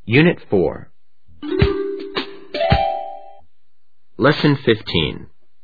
Unit 4. Lesson 15.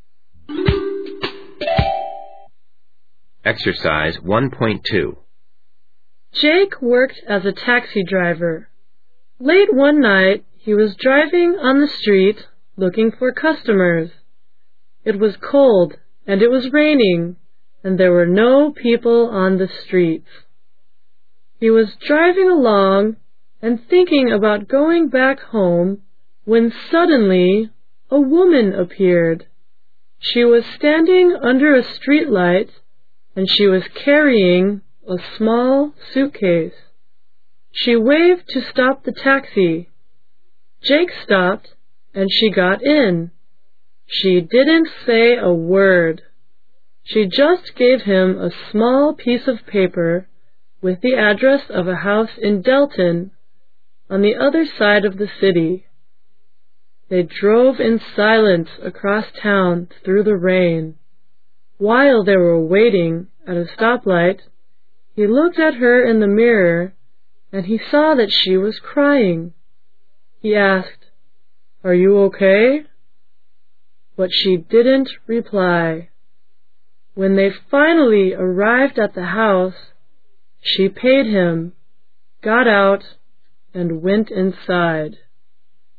Exercise 1.2. Jake worked as a taxi driver. Late one night, he was driving on the street looking for customers. It was cold and it was raining, and there were no people on the streets. He was driving along and thinking about going back home when suddenly a woman appeared. She was standing under a streetlight and she was carrying a small suitcase. She waved to stop the taxi. Jake stopped and she got in. She didn't say a word. She just gave him a small piece of paper with the address of a house in Delton, on the other side of the city. They drove in silence across town through the rain. While they were waiting at a stoplight, he looked at her in the mirror and he saw that she was crying. He asked, "Are you okay?" But she didn't reply. When they finally arrived at the house, she paid him, got out, and went inside.